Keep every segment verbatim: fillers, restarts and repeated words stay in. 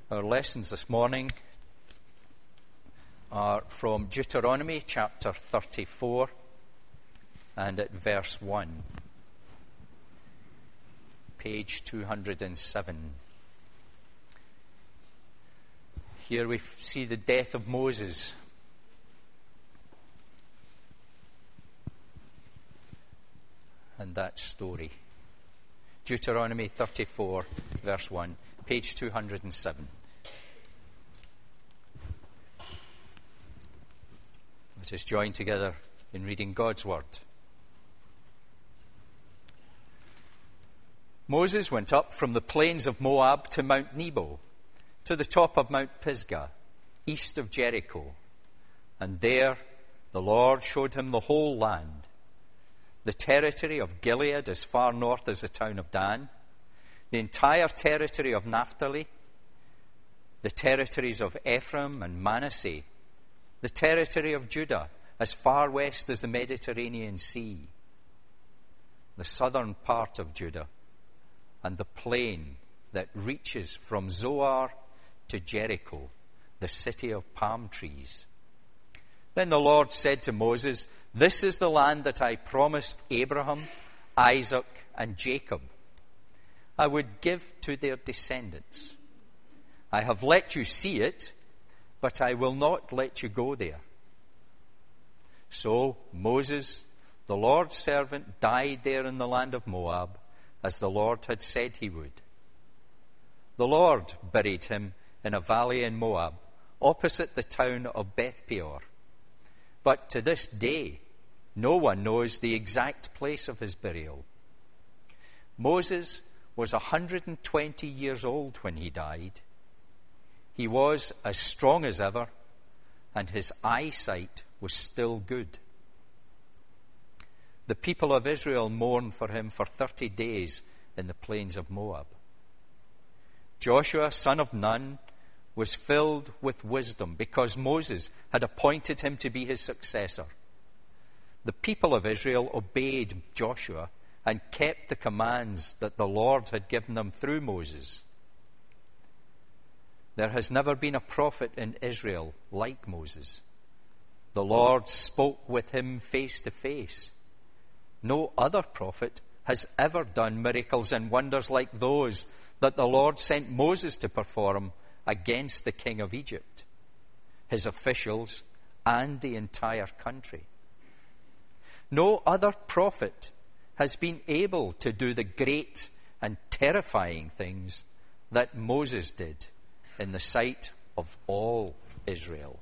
Our lessons this morning are from Deuteronomy chapter thirty-four and at verse one, page two hundred seven. Here we see the death of Moses. And that story. Deuteronomy thirty-four, verse one, page two hundred seven. Let us join together in reading God's word. Moses went up from the plains of Moab to Mount Nebo, to the top of Mount Pisgah, east of Jericho. And there the Lord showed him the whole land, the territory of Gilead as far north as the town of Dan, the entire territory of Naphtali, the territories of Ephraim and Manasseh, the territory of Judah as far west as the Mediterranean Sea, the southern part of Judah, and the plain that reaches from Zoar to Jericho, the city of palm trees. Then the Lord said to Moses, "This is the land that I promised Abraham, Isaac, and Jacob I would give to their descendants. I have let you see it, but I will not let you go there." So Moses, the Lord's servant, died there in the land of Moab, as the Lord had said he would. The Lord buried him in a valley in Moab, opposite the town of Beth Peor. But to this day, no one knows the exact place of his burial. Moses was one hundred twenty years old when he died. He was as strong as ever, and his eyesight was still good. The people of Israel mourned for him for thirty days in the plains of Moab. Joshua, son of Nun, was filled with wisdom because Moses had appointed him to be his successor. The people of Israel obeyed Joshua and kept the commands that the Lord had given them through Moses. There has never been a prophet in Israel like Moses. The Lord spoke with him face to face. No other prophet has ever done miracles and wonders like those that the Lord sent Moses to perform against the king of Egypt, his officials, and the entire country. No other prophet has been able to do the great and terrifying things that Moses did in the sight of all Israel.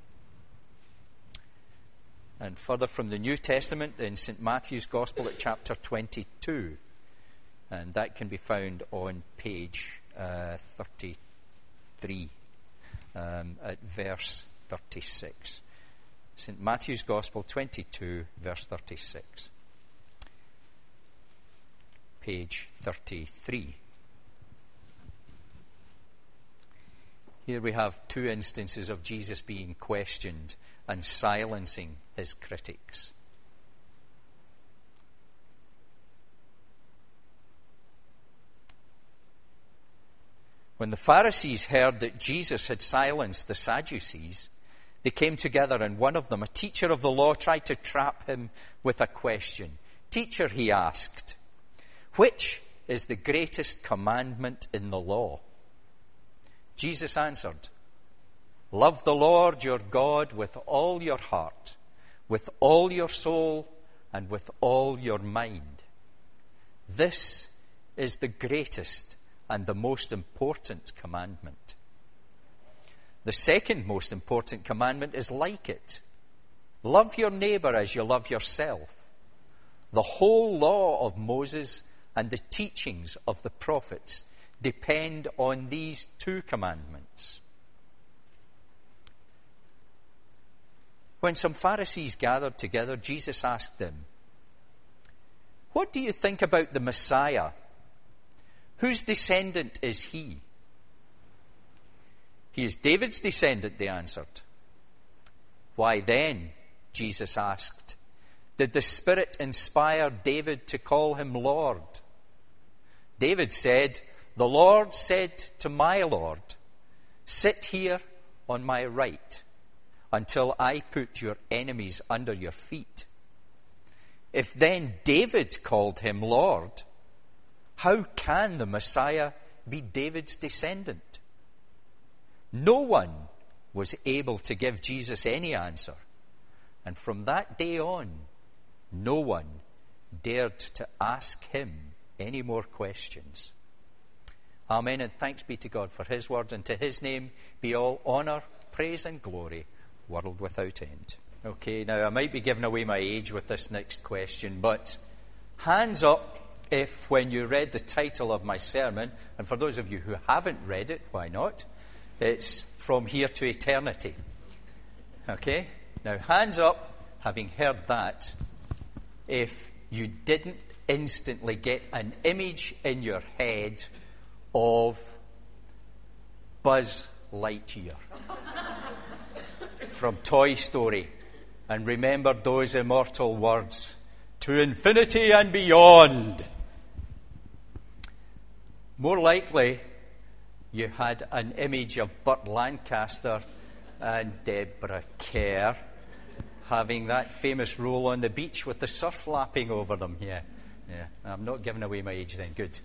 And further from the New Testament in Saint Matthew's Gospel at chapter twenty-two, and that can be found on page uh, thirty-three um, at verse thirty-six. Saint Matthew's Gospel twenty-two, verse thirty-six. Page thirty-three. Here we have two instances of Jesus being questioned and silencing his critics. When the Pharisees heard that Jesus had silenced the Sadducees, they came together, and one of them, a teacher of the law, tried to trap him with a question. "Teacher," he asked, "which is the greatest commandment in the law?" Jesus answered, "Love the Lord your God with all your heart, with all your soul, and with all your mind. This is the greatest and the most important commandment. The second most important commandment is like it. Love your neighbor as you love yourself. The whole law of Moses and the teachings of the prophets depend on these two commandments." When some Pharisees gathered together, Jesus asked them, "What do you think about the Messiah? Whose descendant is he?" "He is David's descendant," they answered. "Why then," Jesus asked, "did the Spirit inspire David to call him Lord? David said, 'The Lord said to my Lord, Sit here on my right until I put your enemies under your feet. If then David called him Lord, how can the Messiah be David's descendant?" No one was able to give Jesus any answer. And from that day on, no one dared to ask him any more questions. Amen, and thanks be to God for his word, and to his name be all honour, praise and glory, world without end. Okay, now I might be giving away my age with this next question, but hands up if when you read the title of my sermon, and for those of you who haven't read it, why not? It's From Here to Eternity. Okay, now hands up, having heard that, if you didn't instantly get an image in your head of Buzz Lightyear from Toy Story, and remembered those immortal words, "To infinity and beyond." More likely, you had an image of Burt Lancaster and Deborah Kerr having that famous roll on the beach with the surf lapping over them. Yeah, yeah. I'm not giving away my age then. Good.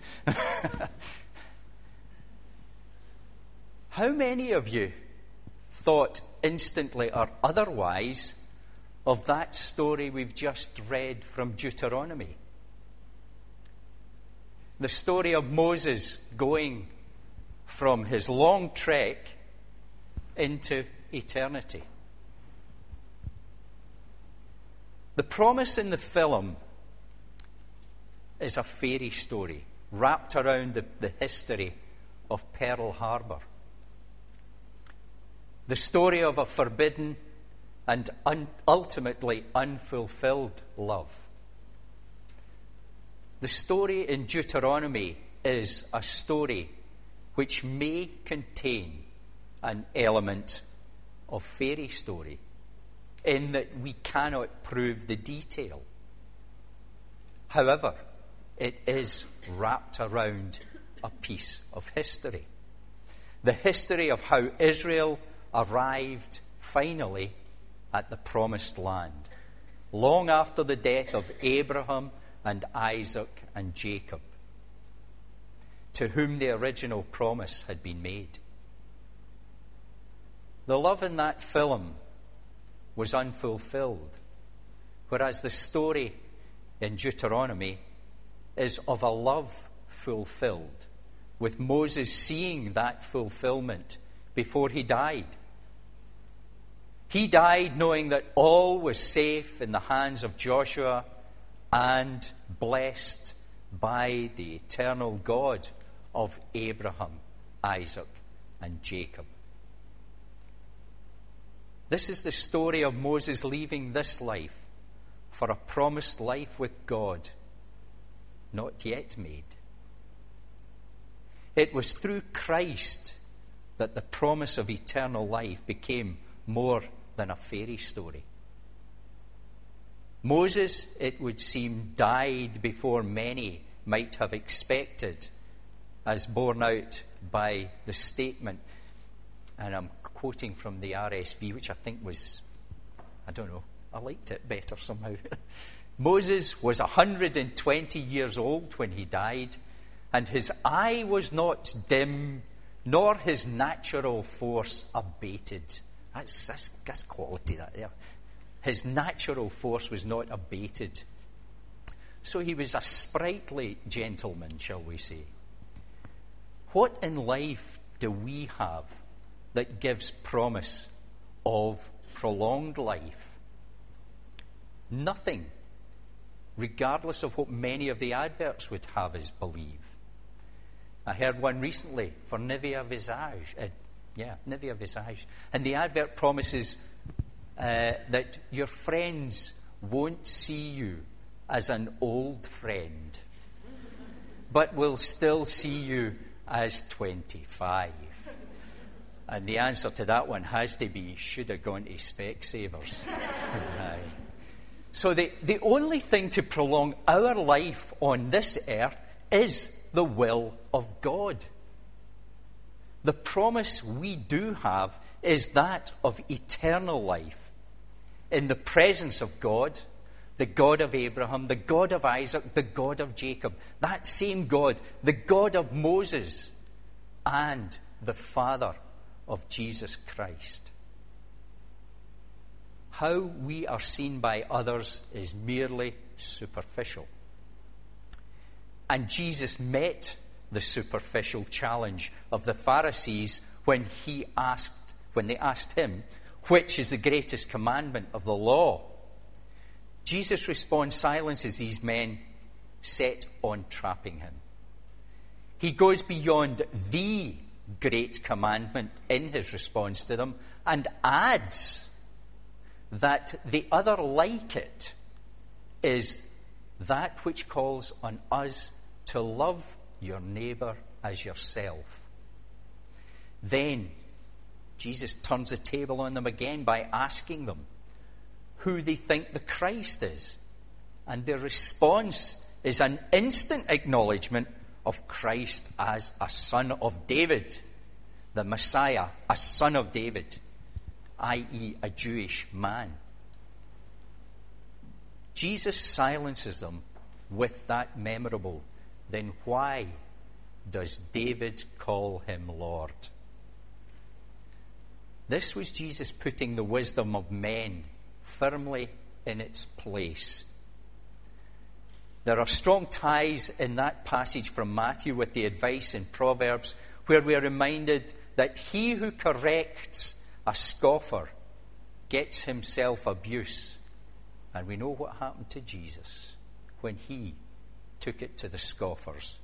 How many of you thought instantly or otherwise of that story we've just read from Deuteronomy? The story of Moses going from his long trek into eternity. The promise in the film is a fairy story wrapped around the, the history of Pearl Harbor. The story of a forbidden and un- ultimately unfulfilled love. The story in Deuteronomy is a story which may contain an element of fairy story, in that we cannot prove the detail. However, it is wrapped around a piece of history. The history of how Israel arrived finally at the promised land, long after the death of Abraham and Isaac and Jacob, to whom the original promise had been made. The love in that film was unfulfilled, whereas the story in Deuteronomy is of a love fulfilled, with Moses seeing that fulfillment before he died. He died knowing that all was safe in the hands of Joshua and blessed by the eternal God of Abraham, Isaac, and Jacob. This is the story of Moses leaving this life for a promised life with God, not yet made. It was through Christ that the promise of eternal life became more than a fairy story. Moses, it would seem, died before many might have expected, as borne out by the statement, and I'm quoting from the R S V, which I think was, I don't know, I liked it better somehow. Moses was one hundred twenty years old when he died, and his eye was not dim, nor his natural force abated. That's, that's, that's quality, that there. His natural force was not abated. So he was a sprightly gentleman, shall we say. What in life do we have that gives promise of prolonged life? Nothing, regardless of what many of the adverts would have us believe. I heard one recently for Nivea Visage. Uh, yeah, Nivea Visage. And the advert promises uh, that your friends won't see you as an old friend, but will still see you as twenty-five. And the answer to that one has to be, should have gone to Specsavers. Aye. So the, the only thing to prolong our life on this earth is the will of God. the promise we do have is that of eternal life in the presence of God, the God of Abraham, the God of Isaac, the God of Jacob. That same God, the God of Moses, and the Father of Jesus Christ. How we are seen by others is merely superficial. And Jesus met the superficial challenge of the Pharisees when he asked, when they asked him, which is the greatest commandment of the law? Jesus' response silences these men set on trapping him. He goes beyond the great commandment in his response to them and adds that the other like it is that which calls on us to love your neighbour as yourself. Then Jesus turns the table on them again by asking them who they think the Christ is. And their response is an instant acknowledgement of Christ as a son of David, the Messiah, a son of David, that is a Jewish man. Jesus silences them with that memorable, then why does David call him Lord? This was Jesus putting the wisdom of men firmly in its place. There are strong ties in that passage from Matthew with the advice in Proverbs where we are reminded that he who corrects a scoffer gets himself abuse. And we know what happened to Jesus when he took it to the scoffers.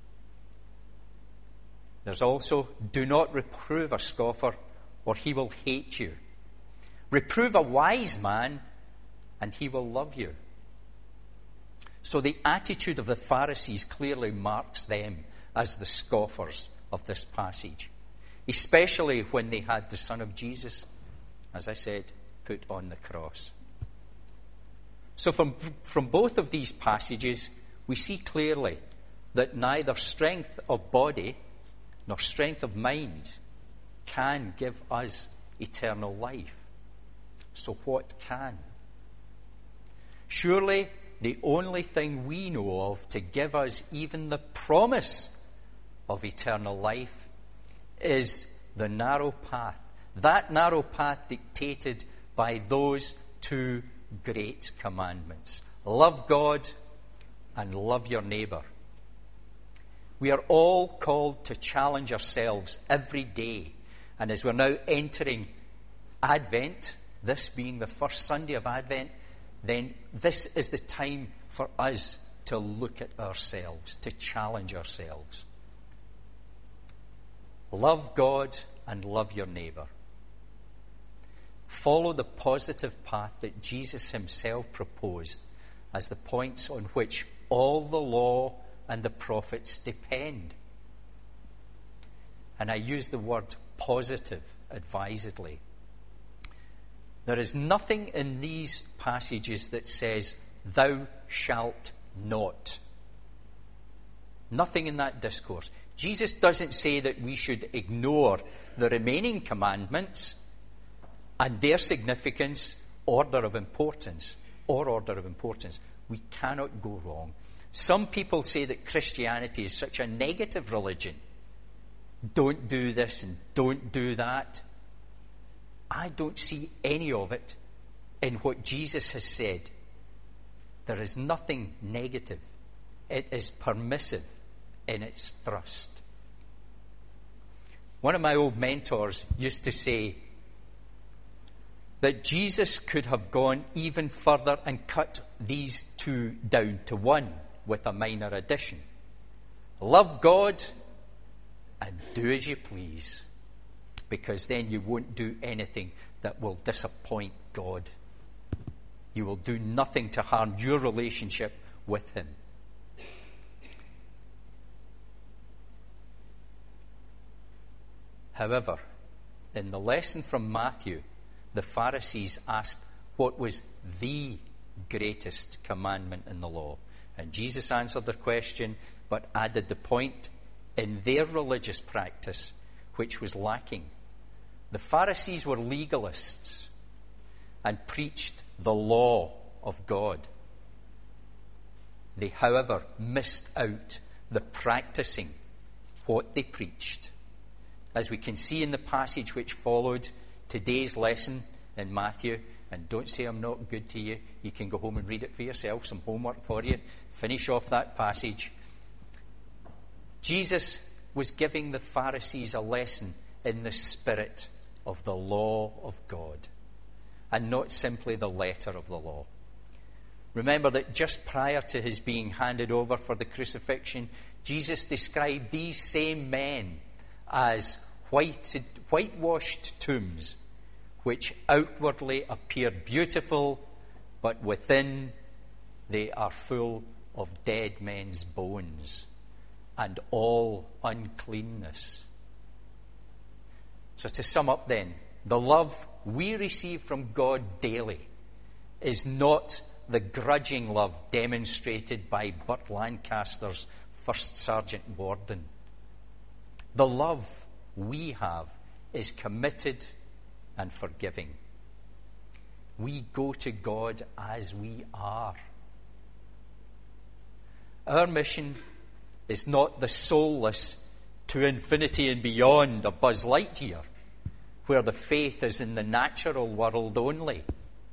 There's also, do not reprove a scoffer, or he will hate you. Reprove a wise man, and he will love you. So the attitude of the Pharisees clearly marks them as the scoffers of this passage, especially when they had the Son of Jesus, as I said, put on the cross. So from, from both of these passages, we see clearly that neither strength of body nor strength of mind can give us eternal life. So what can? Surely the only thing we know of to give us even the promise of eternal life is the narrow path. That narrow path dictated by those two great commandments. Love God and love your neighbour. We are all called to challenge ourselves every day. And as we're now entering Advent, this being the first Sunday of Advent, then this is the time for us to look at ourselves, to challenge ourselves. Love God and love your neighbour. Follow the positive path that Jesus himself proposed as the points on which all the law and the prophets depend. And I use the word positive advisedly. There is nothing in these passages that says, thou shalt not. Nothing in that discourse. Jesus doesn't say that we should ignore the remaining commandments and their significance, order of importance, or order of importance. We cannot go wrong. Some people say that Christianity is such a negative religion. Don't do this and don't do that. I don't see any of it in what Jesus has said. There is nothing negative. It is permissive in its thrust. One of my old mentors used to say that Jesus could have gone even further and cut these two down to one with a minor addition. Love God and do as you please, because then you won't do anything that will disappoint God. You will do nothing to harm your relationship with him. However, in the lesson from Matthew, the Pharisees asked what was the greatest commandment in the law. And Jesus answered their question, but added the point: in their religious practice, which was lacking. The Pharisees were legalists and preached the law of God. They, however, missed out the practicing what they preached. As we can see in the passage which followed today's lesson in Matthew, and don't say I'm not good to you, you can go home and read it for yourself, some homework for you, finish off that passage. Jesus was giving the Pharisees a lesson in the spirit of the law of God, and not simply the letter of the law. Remember that just prior to his being handed over for the crucifixion, Jesus described these same men as whited, whitewashed tombs, which outwardly appear beautiful, but within they are full of dead men's bones and all uncleanness. So to sum up then, the love we receive from God daily is not the grudging love demonstrated by Burt Lancaster's First Sergeant Warden. The love we have is committed and forgiving. We go to God as we are. Our mission is not the soulless to infinity and beyond of Buzz Lightyear, where the faith is in the natural world only.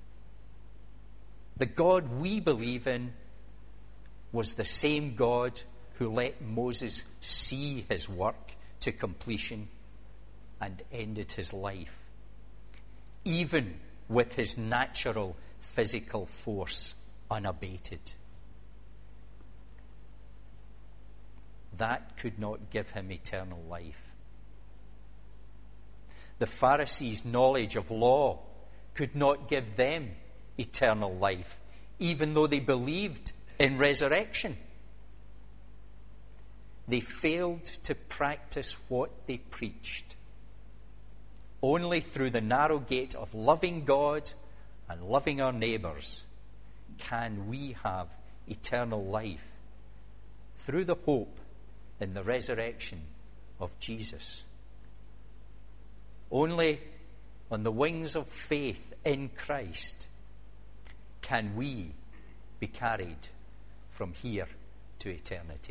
The God we believe in was the same God who let Moses see his work to completion and ended his life, even with his natural physical force unabated. That could not give him eternal life. The Pharisees' knowledge of law could not give them eternal life, even though they believed in resurrection. They failed to practice what they preached. Only through the narrow gate of loving God and loving our neighbours can we have eternal life through the hope in the resurrection of Jesus. Only on the wings of faith in Christ can we be carried from here to eternity.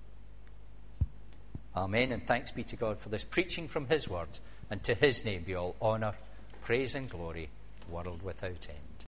Amen, and thanks be to God for this preaching from his word, and to his name be all honour, praise and glory, world without end.